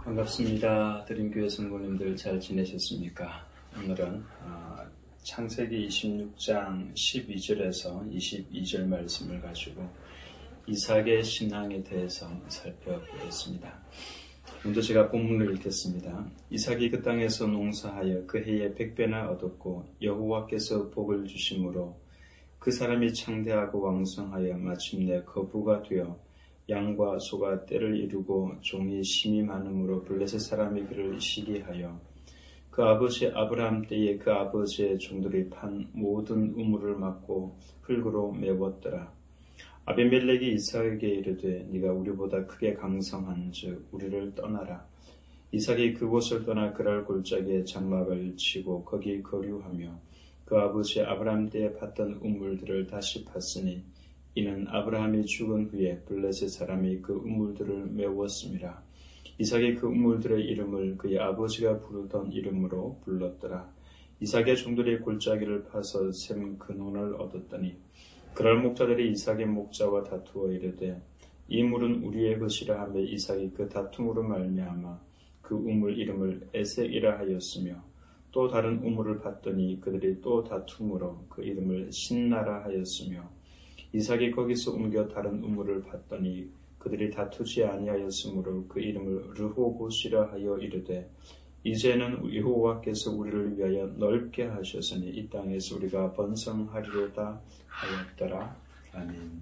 반갑습니다. 드림교회 성도님들 잘 지내셨습니까? 오늘은 창세기 26장 12절에서 22절 말씀을 가지고 이삭의 신앙에 대해서 살펴보겠습니다. 먼저 제가 본문을 읽겠습니다. 이삭이 그 땅에서 농사하여 그 해에 100배나 얻었고 여호와께서 복을 주심으로 그 사람이 창대하고 왕성하여 마침내 거부가 되어 양과 소가 때를 이루고 종이 심이 많음으로 블레셋 사람이 그를 시기하여 그 아버지 아브라함 때에 그 아버지의 종들이 판 모든 우물을 막고 흙으로 메웠더라. 아비멜렉이 이삭에게 이르되 네가 우리보다 크게 강성한즉 우리를 떠나라. 이삭이 그곳을 떠나 그랄 골짜기에 장막을 치고 거기 거류하며 그 아버지 아브라함 때에 팠던 우물들을 다시 팠으니 이는 아브라함이 죽은 후에 블레셋 사람이 그 우물들을 메웠음이라. 이삭이 그 우물들의 이름을 그의 아버지가 부르던 이름으로 불렀더라. 이삭의 종들이 골짜기를 파서 샘 근원을 얻었더니 그랄 목자들이 이삭의 목자와 다투어 이르되 이 물은 우리의 것이라 하며 이삭이 그 다툼으로 말미암아 그 우물 이름을 에색이라 하였으며 또 다른 우물을 봤더니 그들이 또 다툼으로 그 이름을 신나라 하였으며 이삭이 거기서 옮겨 다른 우물을 봤더니 그들이 다투지 아니하였으므로 그 이름을 르호봇이라 하여 이르되 이제는 여호와께서 우리를 위하여 넓게 하셨으니 이 땅에서 우리가 번성하리로다 하였더라. 아멘.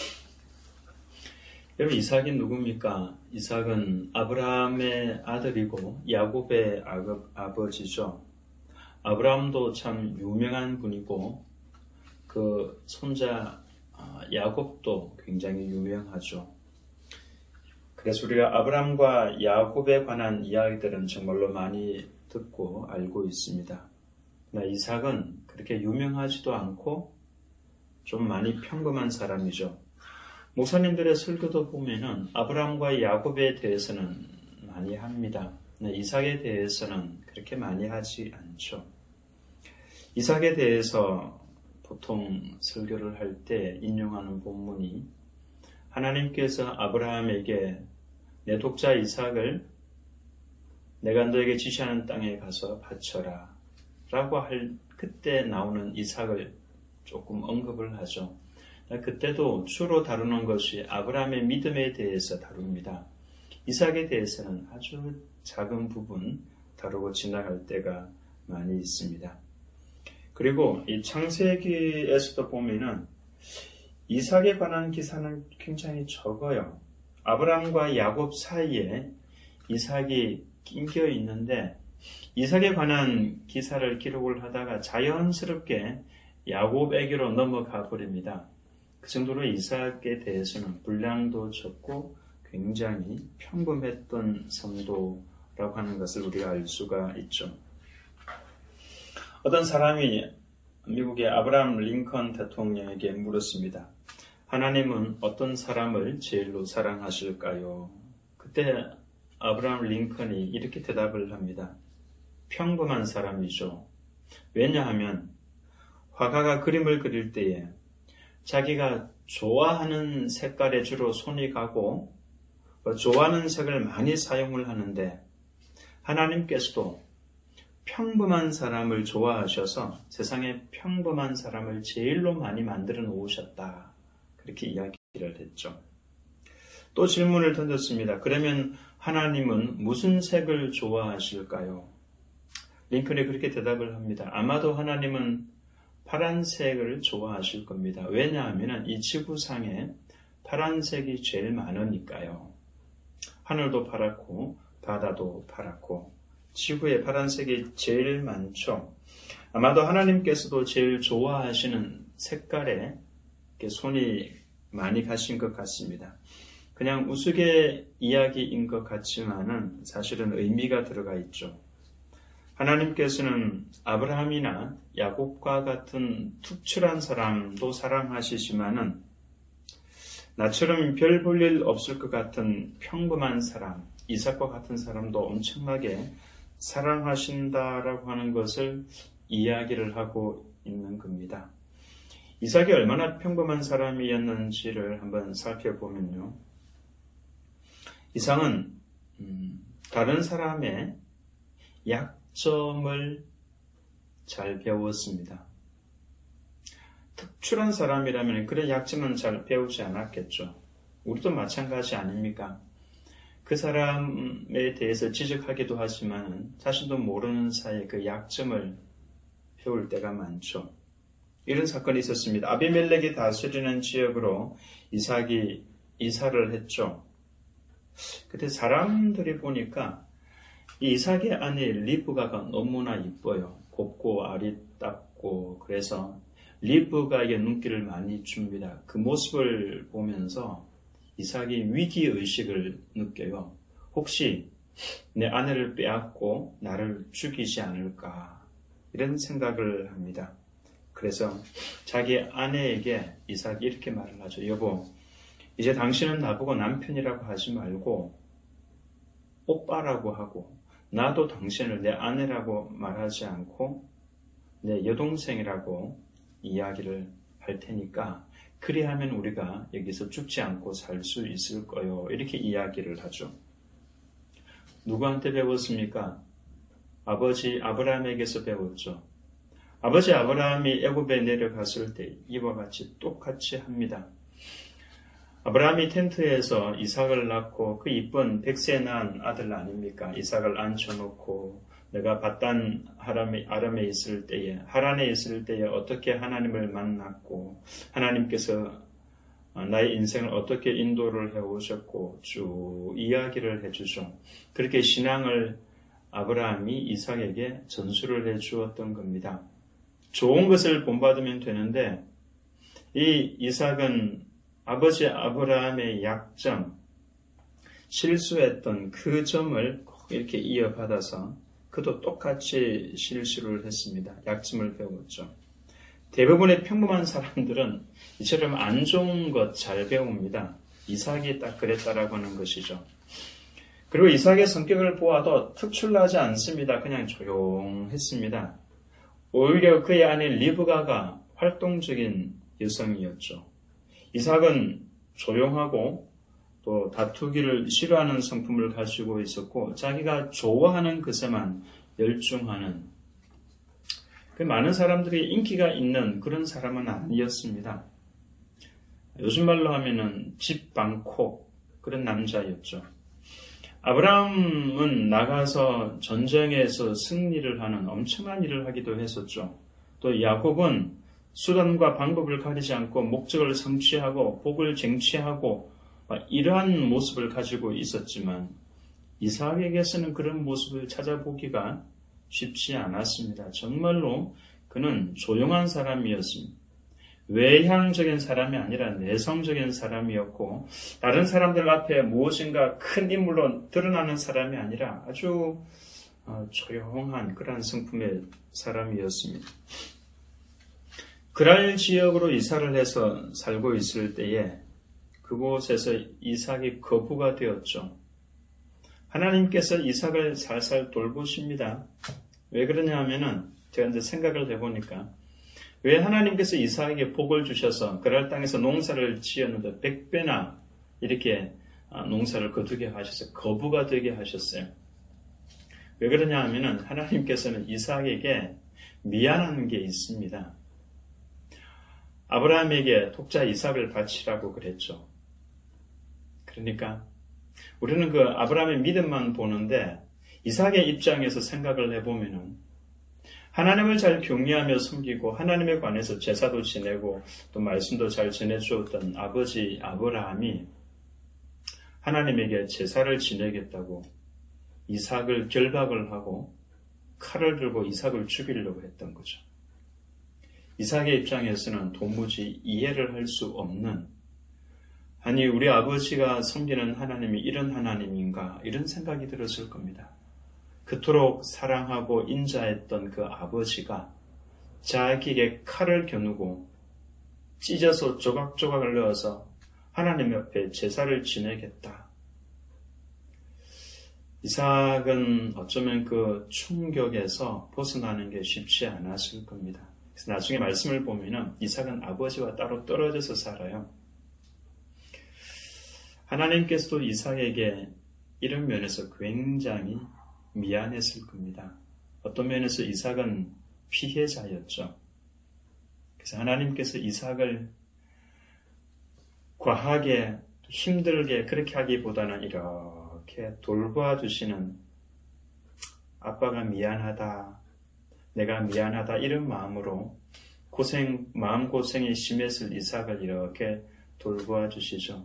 여러분, 이삭이 누굽니까? 이삭은 아브라함의 아들이고 야곱의 아버지죠. 아브라함도 참 유명한 분이고 그 손자 야곱도 굉장히 유명하죠. 그래서 우리가 아브라함과 야곱에 관한 이야기들은 정말로 많이 듣고 알고 있습니다. 그러나 이삭은 그렇게 유명하지도 않고 좀 많이 평범한 사람이죠. 목사님들의 설교도 보면은 아브라함과 야곱에 대해서는 많이 합니다. 그러나 이삭에 대해서는 그렇게 많이 하지 않죠. 이삭에 대해서 보통 설교를 할 때 인용하는 본문이 하나님께서 아브라함에게 내 독자 이삭을 내가 너에게 지시하는 땅에 가서 바쳐라 라고 할 그때 나오는 이삭을 조금 언급을 하죠. 그때도 주로 다루는 것이 아브라함의 믿음에 대해서 다룹니다. 이삭에 대해서는 아주 작은 부분 다루고 지나갈 때가 많이 있습니다. 그리고 이 창세기에서도 보면은 이삭에 관한 기사는 굉장히 적어요. 아브라함과 야곱 사이에 이삭이 낑겨 있는데 이삭에 관한 기사를 기록을 하다가 자연스럽게 야곱에게로 넘어가 버립니다. 그 정도로 이삭에 대해서는 분량도 적고 굉장히 평범했던 성도라고 하는 것을 우리가 알 수가 있죠. 어떤 사람이 미국의 아브라함 링컨 대통령에게 물었습니다. 하나님은 어떤 사람을 제일로 사랑하실까요? 그때 아브라함 링컨이 이렇게 대답을 합니다. 평범한 사람이죠. 왜냐하면 화가가 그림을 그릴 때에 자기가 좋아하는 색깔에 주로 손이 가고 좋아하는 색을 많이 사용을 하는데 하나님께서도 평범한 사람을 좋아하셔서 세상에 평범한 사람을 제일로 많이 만들어 놓으셨다. 그렇게 이야기를 했죠. 또 질문을 던졌습니다. 그러면 하나님은 무슨 색을 좋아하실까요? 링컨이 그렇게 대답을 합니다. 아마도 하나님은 파란색을 좋아하실 겁니다. 왜냐하면 이 지구상에 파란색이 제일 많으니까요. 하늘도 파랗고 바다도 파랗고 지구에 파란색이 제일 많죠. 아마도 하나님께서도 제일 좋아하시는 색깔에 손이 많이 가신 것 같습니다. 그냥 우스개 이야기인 것 같지만은 사실은 의미가 들어가 있죠. 하나님께서는 아브라함이나 야곱과 같은 특출한 사람도 사랑하시지만은 나처럼 별 볼 일 없을 것 같은 평범한 사람, 이삭과 같은 사람도 엄청나게 사랑하신다라고 하는 것을 이야기를 하고 있는 겁니다. 이삭이 얼마나 평범한 사람이었는지를 한번 살펴보면요. 이삭은 다른 사람의 약점을 잘 배웠습니다. 특출한 사람이라면 그런 약점은 잘 배우지 않았겠죠. 우리도 마찬가지 아닙니까? 그 사람에 대해서 지적하기도 하지만 자신도 모르는 사이에 그 약점을 배울 때가 많죠. 이런 사건이 있었습니다. 아비멜렉이 다스리는 지역으로 이삭이 이사를 했죠. 그때 사람들이 보니까 이 이삭의 아내 리브가가 너무나 이뻐요. 곱고 아리답고 그래서 리브가에게 눈길을 많이 줍니다. 그 모습을 보면서 이삭이 위기의식을 느껴요. 혹시 내 아내를 빼앗고 나를 죽이지 않을까 이런 생각을 합니다. 그래서 자기 아내에게 이삭이 이렇게 말을 하죠. 여보, 이제 당신은 나보고 남편이라고 하지 말고 오빠라고 하고 나도 당신을 내 아내라고 말하지 않고 내 여동생이라고 이야기를 할 테니까 그리하면 우리가 여기서 죽지 않고 살 수 있을 거요. 이렇게 이야기를 하죠. 누구한테 배웠습니까? 아버지 아브라함에게서 배웠죠. 아버지 아브라함이 애굽에 내려갔을 때 이와 같이 똑같이 합니다. 아브라함이 텐트에서 이삭을 낳고 그 이쁜 100세 낳은 아들 아닙니까? 이삭을 앉혀놓고 내가 바단 아람에 있을 때에 하란에 있을 때에 어떻게 하나님을 만났고 하나님께서 나의 인생을 어떻게 인도를 해오셨고 쭉 이야기를 해주죠. 그렇게 신앙을 아브라함이 이삭에게 전수를 해주었던 겁니다. 좋은 것을 본받으면 되는데 이 이삭은 아버지 아브라함의 약점, 실수했던 그 점을 꼭 이렇게 이어받아서 그도 똑같이 실수를 했습니다. 약점을 배웠죠. 대부분의 평범한 사람들은 이처럼 안 좋은 것 잘 배웁니다. 이삭이 딱 그랬다라고 하는 것이죠. 그리고 이삭의 성격을 보아도 특출나지 않습니다. 그냥 조용했습니다. 오히려 그의 아내 리브가가 활동적인 여성이었죠. 이삭은 조용하고 또 다투기를 싫어하는 성품을 가지고 있었고 자기가 좋아하는 것에만 열중하는 그 많은 사람들이 인기가 있는 그런 사람은 아니었습니다. 요즘 말로 하면은 집방콕 그런 남자였죠. 아브라함은 나가서 전쟁에서 승리를 하는 엄청난 일을 하기도 했었죠. 또 야곱은 수단과 방법을 가리지 않고 목적을 성취하고 복을 쟁취하고 이러한 모습을 가지고 있었지만 이삭에게서는 그런 모습을 찾아보기가 쉽지 않았습니다. 정말로 그는 조용한 사람이었습니다. 외향적인 사람이 아니라 내성적인 사람이었고 다른 사람들 앞에 무엇인가 큰 인물로 드러나는 사람이 아니라 아주 조용한 그런 성품의 사람이었습니다. 그랄 지역으로 이사를 해서 살고 있을 때에 그곳에서 이삭이 거부가 되었죠. 하나님께서 이삭을 살살 돌보십니다. 왜 그러냐 하면은 제가 이제 생각을 해보니까 왜 하나님께서 이삭에게 복을 주셔서 그랄 땅에서 농사를 지었는데 100배나 이렇게 농사를 거두게 하셔서 거부가 되게 하셨어요. 왜 그러냐 하면은 하나님께서는 이삭에게 미안한 게 있습니다. 아브라함에게 독자 이삭을 바치라고 그랬죠. 그러니까 우리는 그 아브라함의 믿음만 보는데 이삭의 입장에서 생각을 해보면은 하나님을 잘 경외하며 섬기고 하나님에 관해서 제사도 지내고 또 말씀도 잘 전해주었던 아버지 아브라함이 하나님에게 제사를 지내겠다고 이삭을 결박을 하고 칼을 들고 이삭을 죽이려고 했던 거죠. 이삭의 입장에서는 도무지 이해를 할 수 없는 아니 우리 아버지가 섬기는 하나님이 이런 하나님인가 이런 생각이 들었을 겁니다. 그토록 사랑하고 인자했던 그 아버지가 자기에게 칼을 겨누고 찢어서 조각조각을 넣어서 하나님 옆에 제사를 지내겠다. 이삭은 어쩌면 그 충격에서 벗어나는 게 쉽지 않았을 겁니다. 그래서 나중에 말씀을 보면은 이삭은 아버지와 따로 떨어져서 살아요. 하나님께서도 이삭에게 이런 면에서 굉장히 미안했을 겁니다. 어떤 면에서 이삭은 피해자였죠. 그래서 하나님께서 이삭을 과하게 힘들게 그렇게 하기보다는 이렇게 돌봐주시는, 아빠가 미안하다, 내가 미안하다 이런 마음으로 마음고생이 심했을 이삭을 이렇게 돌봐주시죠.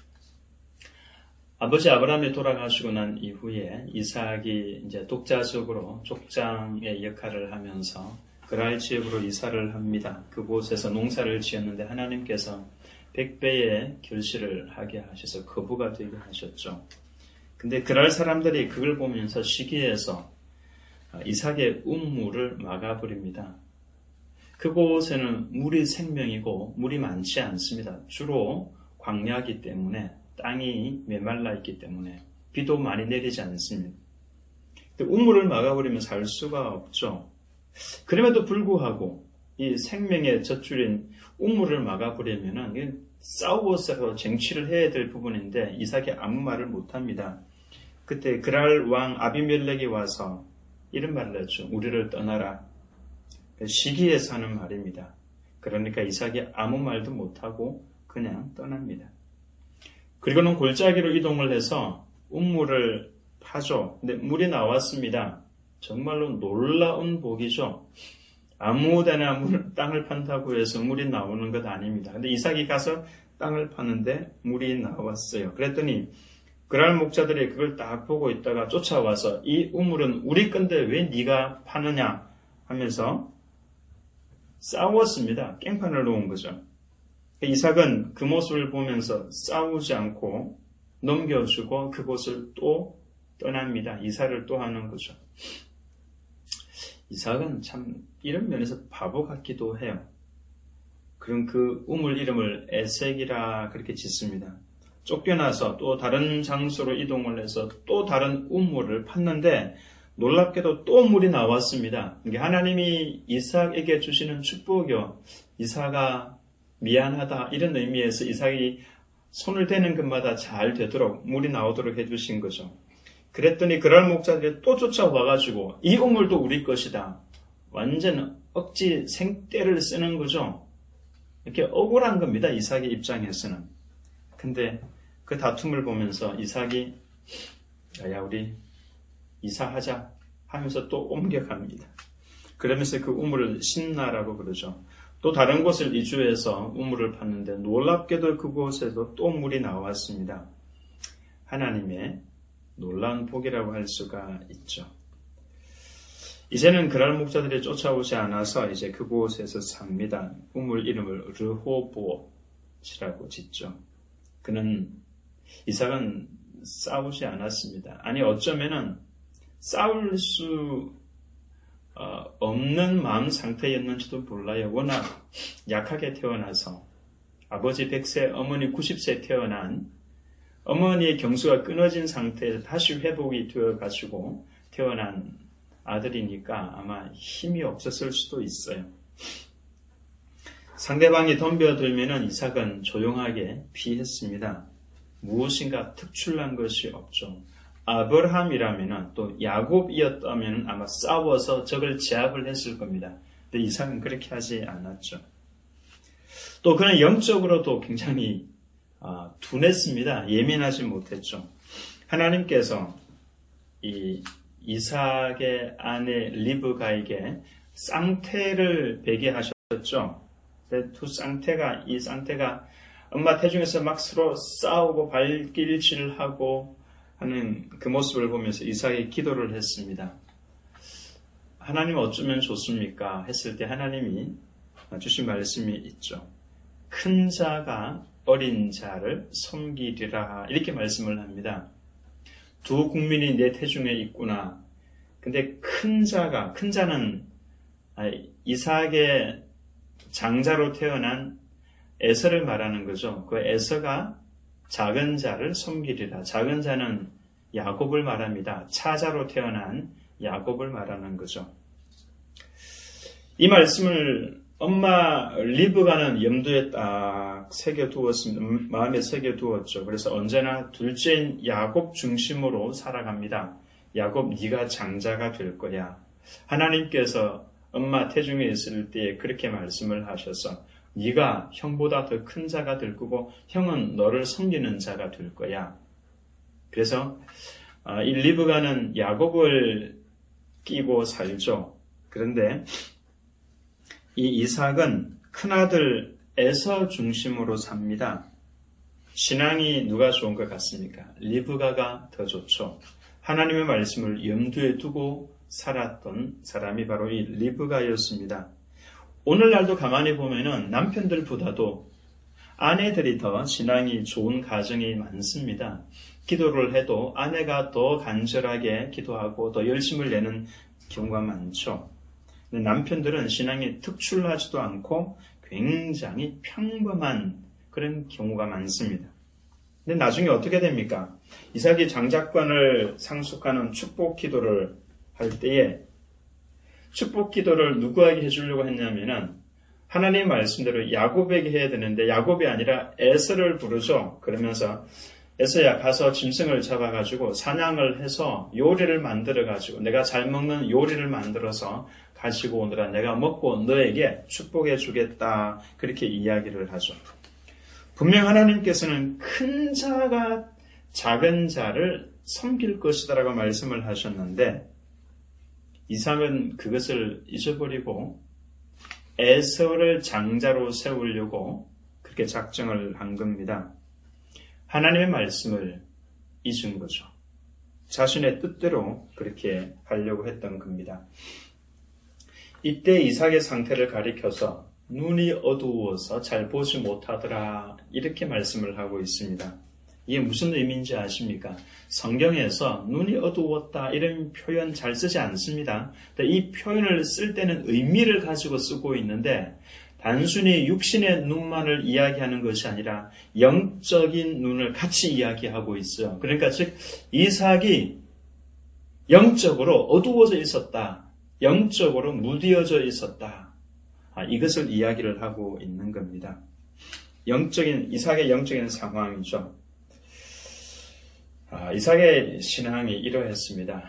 아버지 아브라함이 돌아가시고 난 이후에 이삭이 이제 독자적으로 족장의 역할을 하면서 그랄 지역으로 이사를 합니다. 그곳에서 농사를 지었는데 하나님께서 100배의 결실을 하게 하셔서 거부가 되게 하셨죠. 근데 그랄 사람들이 그걸 보면서 시기해서 이삭의 운물을 막아버립니다. 그곳에는 물이 생명이고 물이 많지 않습니다. 주로 광야이기 때문에, 땅이 메말라 있기 때문에 비도 많이 내리지 않습니다. 운물을 막아버리면 살 수가 없죠. 그럼에도 불구하고 이 생명의 젖줄인 운물을 막아버리면은 싸워서 쟁취를 해야 될 부분인데 이삭이 아무 말을 못합니다. 그때 그랄 왕 아비멜렉이 와서 이런 말을 했죠. 우리를 떠나라. 시기에서 하는 말입니다. 그러니까 이삭이 아무 말도 못하고 그냥 떠납니다. 그리고는 골짜기로 이동을 해서 운물을 파죠. 근데 물이 나왔습니다. 정말로 놀라운 복이죠. 아무데나 땅을 판다고 해서 물이 나오는 것 아닙니다. 근데 이삭이 가서 땅을 파는데 물이 나왔어요. 그랬더니 그랄 목자들이 그걸 딱 보고 있다가 쫓아와서 이 우물은 우리 건데 왜 네가 파느냐 하면서 싸웠습니다. 깽판을 놓은 거죠. 이삭은 그 모습을 보면서 싸우지 않고 넘겨주고 그곳을 또 떠납니다. 이사를 또 하는 거죠. 이삭은 참 이런 면에서 바보 같기도 해요. 그럼 그 우물 이름을 에색이라 그렇게 짓습니다. 쫓겨나서 또 다른 장소로 이동을 해서 또 다른 우물을 팠는데 놀랍게도 또 물이 나왔습니다. 이게 하나님이 이삭에게 주시는 축복이요. 이삭아 미안하다 이런 의미에서 이삭이 손을 대는 것마다 잘 되도록 물이 나오도록 해주신 거죠. 그랬더니 그랄 목자들이 또 쫓아와가지고 이 우물도 우리 것이다. 완전 억지 생떼를 쓰는 거죠. 이렇게 억울한 겁니다. 이삭의 입장에서는. 근데 그 다툼을 보면서 이삭이 야 우리 이사하자 하면서 또 옮겨갑니다. 그러면서 그 우물을 신나라고 그러죠. 또 다른 곳을 이주해서 우물을 팠는데 놀랍게도 그곳에도 또 물이 나왔습니다. 하나님의 놀라운 복이라고 할 수가 있죠. 이제는 그랄 목자들이 쫓아오지 않아서 이제 그곳에서 삽니다. 우물 이름을 르호보엇이라고 짓죠. 이삭은 싸우지 않았습니다. 아니 어쩌면은 싸울 수 없는 마음 상태였는지도 몰라요. 워낙 약하게 태어나서 아버지 100세, 어머니 90세 태어난 어머니의 경수가 끊어진 상태에서 다시 회복이 되어가지고 태어난 아들이니까 아마 힘이 없었을 수도 있어요. 상대방이 덤벼들면은 이삭은 조용하게 피했습니다. 무엇인가 특출난 것이 없죠. 아브라함이라면은 또 야곱이었다면 아마 싸워서 적을 제압을 했을 겁니다. 근데 이삭은 그렇게 하지 않았죠. 또 그는 영적으로도 굉장히 둔했습니다. 예민하지 못했죠. 하나님께서 이 이삭의 아내 리브가에게 쌍태를 베게 하셨죠. 이 쌍태가 엄마 태중에서 막 서로 싸우고 발길질하고 하는 그 모습을 보면서 이삭이 기도를 했습니다. 하나님 어쩌면 좋습니까? 했을 때 하나님이 주신 말씀이 있죠. 큰 자가 어린 자를 섬기리라 이렇게 말씀을 합니다. 두 국민이 내 태중에 있구나. 근데 큰 자는 이삭의 장자로 태어난 에서를 말하는 거죠. 그 에서가 작은 자를 섬기리라. 작은 자는 야곱을 말합니다. 차자로 태어난 야곱을 말하는 거죠. 이 말씀을 엄마 리브가는 염두에 딱 새겨두었습니다. 마음에 새겨두었죠. 그래서 언제나 둘째인 야곱 중심으로 살아갑니다. 야곱, 네가 장자가 될 거야. 하나님께서 엄마 태중에 있을 때 그렇게 말씀을 하셔서 네가 형보다 더 큰 자가 될 거고 형은 너를 섬기는 자가 될 거야. 그래서 이 리브가는 야곱을 끼고 살죠. 그런데 이 이삭은 큰아들 에서 중심으로 삽니다. 신앙이 누가 좋은 것 같습니까? 리브가가 더 좋죠. 하나님의 말씀을 염두에 두고 살았던 사람이 바로 이 리브가였습니다. 오늘날도 가만히 보면은 남편들보다도 아내들이 더 신앙이 좋은 가정이 많습니다. 기도를 해도 아내가 더 간절하게 기도하고 더 열심을 내는 경우가 많죠. 남편들은 신앙이 특출나지도 않고 굉장히 평범한 그런 경우가 많습니다. 근데 나중에 어떻게 됩니까? 이삭이 장자권을 상속하는 축복 기도를 할 때에 축복 기도를 누구에게 해주려고 했냐면은 하나님의 말씀대로 야곱에게 해야 되는데 야곱이 아니라 에서를 부르죠. 그러면서 에서야 가서 짐승을 잡아가지고 사냥을 해서 요리를 만들어가지고 내가 잘 먹는 요리를 만들어서 가지고 오느라 내가 먹고 너에게 축복해 주겠다. 그렇게 이야기를 하죠. 분명 하나님께서는 큰 자가 작은 자를 섬길 것이다라고 말씀을 하셨는데 이삭은 그것을 잊어버리고 에서를 장자로 세우려고 그렇게 작정을 한 겁니다. 하나님의 말씀을 잊은 거죠. 자신의 뜻대로 그렇게 하려고 했던 겁니다. 이때 이삭의 상태를 가리켜서 눈이 어두워서 잘 보지 못하더라 이렇게 말씀을 하고 있습니다. 이게 무슨 의미인지 아십니까? 성경에서 눈이 어두웠다 이런 표현 잘 쓰지 않습니다. 이 표현을 쓸 때는 의미를 가지고 쓰고 있는데 단순히 육신의 눈만을 이야기하는 것이 아니라 영적인 눈을 같이 이야기하고 있어요. 그러니까 즉 이삭이 영적으로 어두워져 있었다. 영적으로 무디어져 있었다. 이것을 이야기를 하고 있는 겁니다. 이삭의 영적인 상황이죠. 이삭의 신앙이 이러했습니다.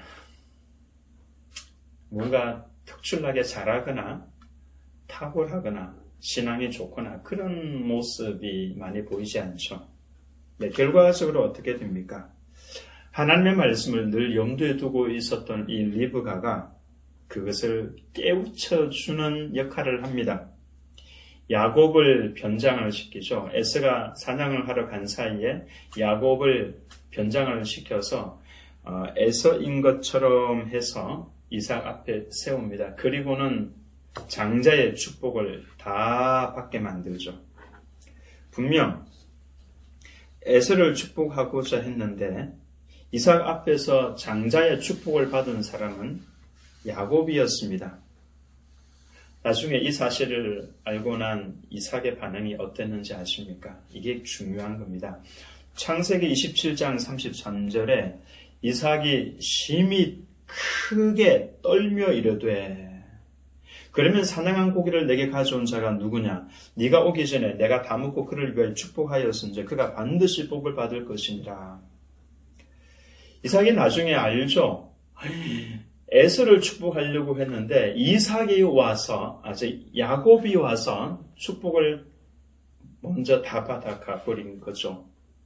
뭔가 특출나게 잘하거나 탁월하거나 신앙이 좋거나 그런 모습이 많이 보이지 않죠. 네, 결과적으로 어떻게 됩니까? 하나님의 말씀을 늘 염두에 두고 있었던 이 리브가가 그것을 깨우쳐주는 역할을 합니다. 야곱을 변장을 시키죠. 에서가 사냥을 하러 간 사이에 야곱을 변장을 시켜서 에서인 것처럼 해서 이삭 앞에 세웁니다. 그리고는 장자의 축복을 다 받게 만들죠. 분명 에서를 축복하고자 했는데 이삭 앞에서 장자의 축복을 받은 사람은 야곱이었습니다. 나중에 이 사실을 알고 난 이삭의 반응이 어땠는지 아십니까? 이게 중요한 겁니다. 창세기 27장 33절에 이삭이 심히 크게 떨며 이르되 그러면 사냥한 고기를 내게 가져온 자가 누구냐? 네가 오기 전에 내가 다 먹고 그를 위하여 축복하였은즉 그가 반드시 복을 받을 것이니라. 이삭이 나중에 알죠. 에서를 축복하려고 했는데 이삭이 와서 야곱이 와서 축복을 먼저 다 받아가 버린 거죠.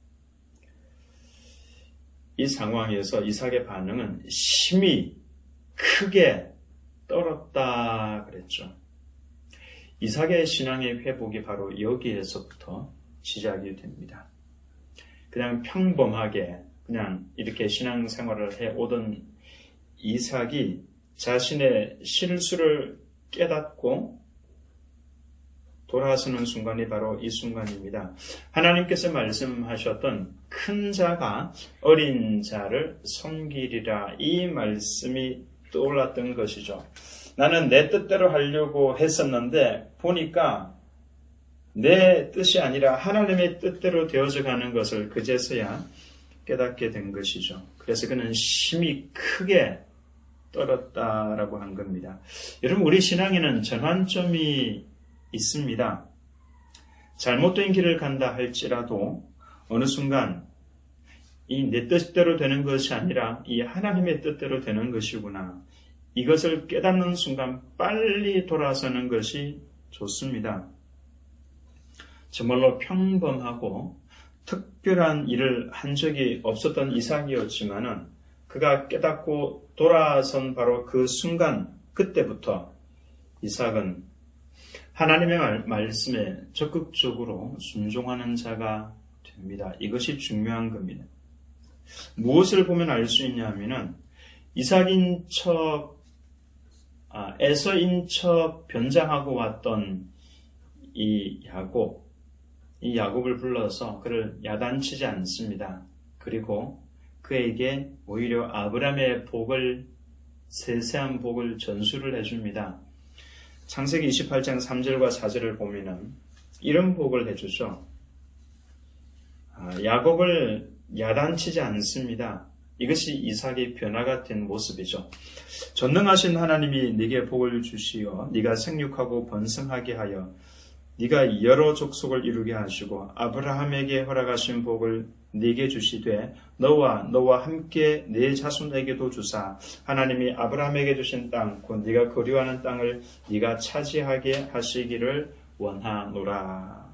이 상황에서 이삭의 반응은 심히 크게 떨었다 그랬죠. 이삭의 신앙의 회복이 바로 여기에서부터 시작이 됩니다. 그냥 평범하게 그냥 이렇게 신앙생활을 해오던 이삭이 자신의 실수를 깨닫고 돌아서는 순간이 바로 이 순간입니다. 하나님께서 말씀하셨던 큰 자가 어린 자를 섬기리라 이 말씀이 떠올랐던 것이죠. 나는 내 뜻대로 하려고 했었는데 보니까 내 뜻이 아니라 하나님의 뜻대로 되어져 가는 것을 그제서야 깨닫게 된 것이죠. 그래서 그는 심히 크게 떨었다라고 한 겁니다. 여러분 우리 신앙에는 전환점이 있습니다. 잘못된 길을 간다 할지라도 어느 순간 이 내 뜻대로 되는 것이 아니라 이 하나님의 뜻대로 되는 것이구나. 이것을 깨닫는 순간 빨리 돌아서는 것이 좋습니다. 정말로 평범하고 특별한 일을 한 적이 없었던 이삭이었지만은 그가 깨닫고 돌아선 바로 그 순간, 그때부터 이삭은 하나님의 말씀에 적극적으로 순종하는 자가 됩니다. 이것이 중요한 겁니다. 무엇을 보면 알 수 있냐면은 이삭인 척, 에서인 척 변장하고 왔던 이 야곱을 불러서 그를 야단치지 않습니다. 그리고 그에게 오히려 아브라함의 복을, 세세한 복을 전수를 해줍니다. 창세기 28장 3절과 4절을 보면은 이런 복을 해주죠. 야곱을 야단치지 않습니다. 이것이 이삭의 변화가 된 모습이죠. 전능하신 하나님이 네게 복을 주시어 네가 생육하고 번성하게 하여 네가 여러 족속을 이루게 하시고 아브라함에게 허락하신 복을 네게 주시되 너와 함께 네 자손에게도 주사 하나님이 아브라함에게 주신 땅 곧 네가 거류하는 땅을 네가 차지하게 하시기를 원하노라.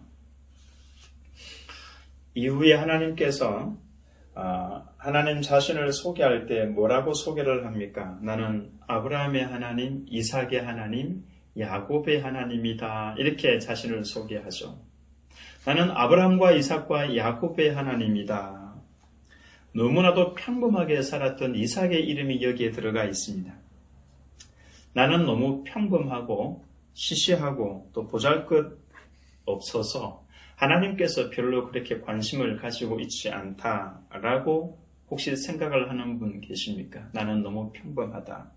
이후에 하나님께서 하나님 자신을 소개할 때 뭐라고 소개를 합니까? 나는 아브라함의 하나님, 이삭의 하나님, 야곱의 하나님이다. 이렇게 자신을 소개하죠. 나는 아브라함과 이삭과 야곱의 하나님이다. 너무나도 평범하게 살았던 이삭의 이름이 여기에 들어가 있습니다. 나는 너무 평범하고 시시하고 또 보잘것 없어서 하나님께서 별로 그렇게 관심을 가지고 있지 않다라고 혹시 생각을 하는 분 계십니까? 나는 너무 평범하다.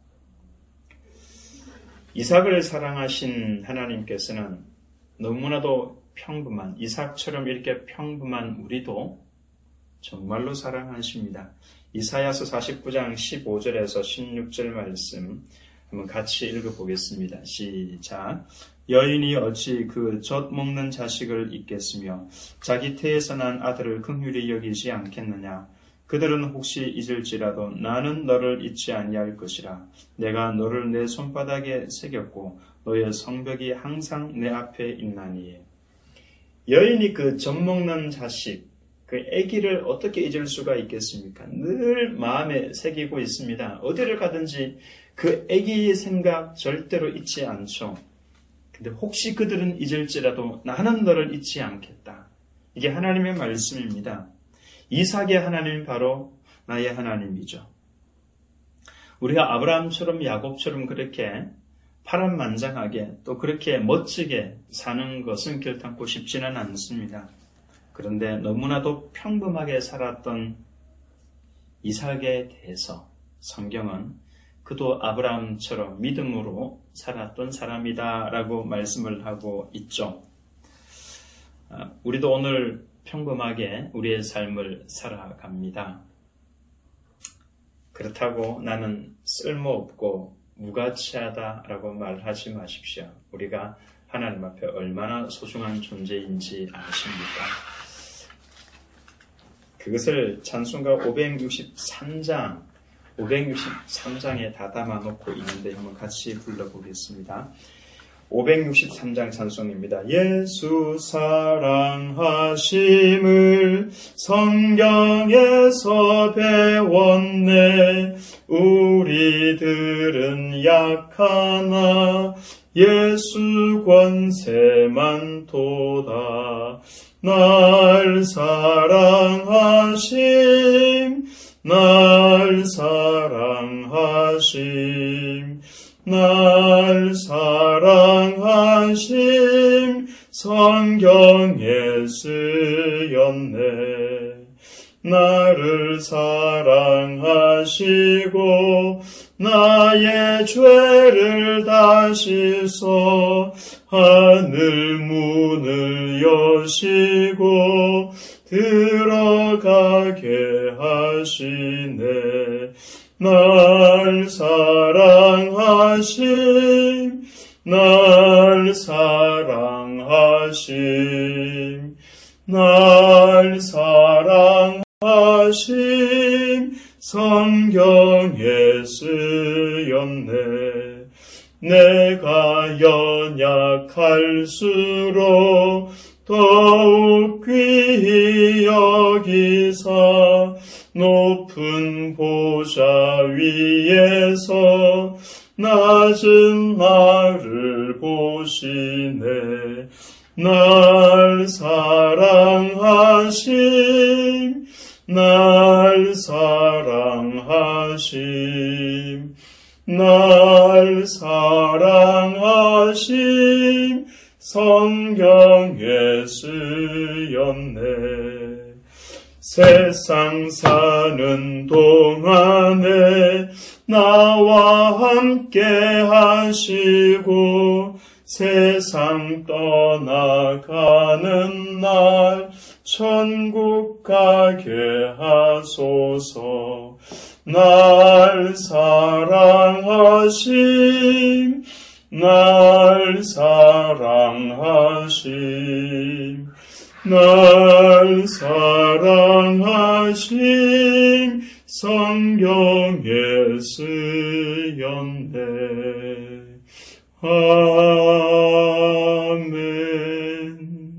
이삭을 사랑하신 하나님께서는 너무나도 평범한 이삭처럼 이렇게 평범한 우리도 정말로 사랑하십니다. 이사야서 49장 15절에서 16절 말씀 한번 같이 읽어보겠습니다. 시작. 여인이 어찌 그 젖 먹는 자식을 잊겠으며 자기 태에서 난 아들을 긍휼히 여기지 않겠느냐. 그들은 혹시 잊을지라도 나는 너를 잊지 아니할 것이라. 내가 너를 내 손바닥에 새겼고 너의 성벽이 항상 내 앞에 있나니. 여인이 그 젖 먹는 자식, 그 아기를 어떻게 잊을 수가 있겠습니까? 늘 마음에 새기고 있습니다. 어디를 가든지 그 아기의 생각 절대로 잊지 않죠. 근데 혹시 그들은 잊을지라도 나는 너를 잊지 않겠다. 이게 하나님의 말씀입니다. 이삭의 하나님이 바로 나의 하나님이죠. 우리가 아브라함처럼 야곱처럼 그렇게 파란만장하게 또 그렇게 멋지게 사는 것은 결단코 쉽지는 않습니다. 그런데 너무나도 평범하게 살았던 이삭에 대해서 성경은 그도 아브라함처럼 믿음으로 살았던 사람이다 라고 말씀을 하고 있죠. 우리도 오늘 평범하게 우리의 삶을 살아갑니다. 그렇다고 나는 쓸모없고 무가치하다 라고 말하지 마십시오. 우리가 하나님 앞에 얼마나 소중한 존재인지 아십니까? 그것을 찬송가 563장에 다 담아놓고 있는데 한번 같이 불러보겠습니다. 563장 찬송입니다. 예수 사랑하심을 성경에서 배웠네. 우리들은 약하나 예수 권세만 도다. 날 사랑하심 날 사랑하심 성경에 쓰였네. 나를 사랑하시고 나의 죄를 다시서 하늘 문을 여시고 들어가게 하시네. 날 사랑하심 날 사랑하심, 날 사랑하심, 성경에 쓰였네. 내가 연약할수록 더욱 귀히 여기사 높은 보좌 위에서 낮은 나를 보시네. 날 사랑하심, 날 사랑하심, 날 사랑하심, 성경에 쓰였네. 세상 사는 동안에 나와 함께 하시고 세상 떠나가는 날 천국 가게 하소서. 날 사랑하심, 날 사랑하심, 날 사랑하심, 성경에 쓰였네. 아멘.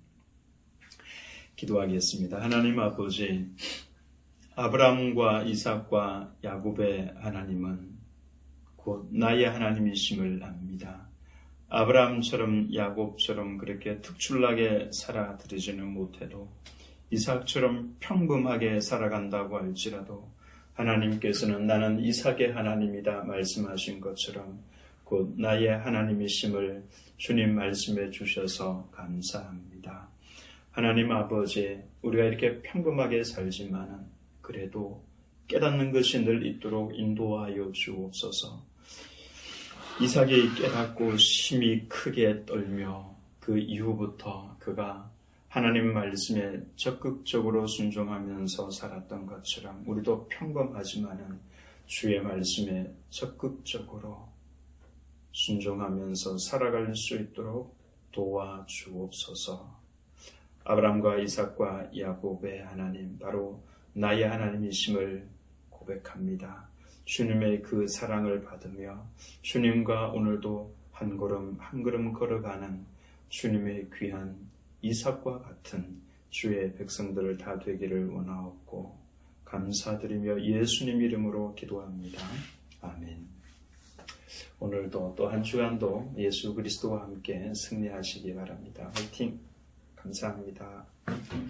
기도하겠습니다. 하나님 아버지, 아브라함과 이삭과 야곱의 하나님은 곧 나의 하나님이심을 압니다. 아브라함처럼 야곱처럼 그렇게 특출나게 살아드리지는 못해도 이삭처럼 평범하게 살아간다고 할지라도 하나님께서는 나는 이삭의 하나님이다 말씀하신 것처럼 곧 나의 하나님이심을 주님 말씀해 주셔서 감사합니다. 하나님 아버지, 우리가 이렇게 평범하게 살지만은 그래도 깨닫는 것이 늘 있도록 인도하여 주옵소서. 이삭이 깨닫고 심히 크게 떨며 그 이후부터 그가 하나님 말씀에 적극적으로 순종하면서 살았던 것처럼 우리도 평범하지만은 주의 말씀에 적극적으로 순종하면서 살아갈 수 있도록 도와주옵소서. 아브라함과 이삭과 야곱의 하나님, 바로 나의 하나님이심을 고백합니다. 주님의 그 사랑을 받으며 주님과 오늘도 한 걸음 한 걸음 걸어가는 주님의 귀한 이삭과 같은 주의 백성들을 다 되기를 원하옵고 감사드리며 예수님 이름으로 기도합니다. 아멘. 오늘도 또 한 주간도 예수 그리스도와 함께 승리하시기 바랍니다. 화이팅! 감사합니다.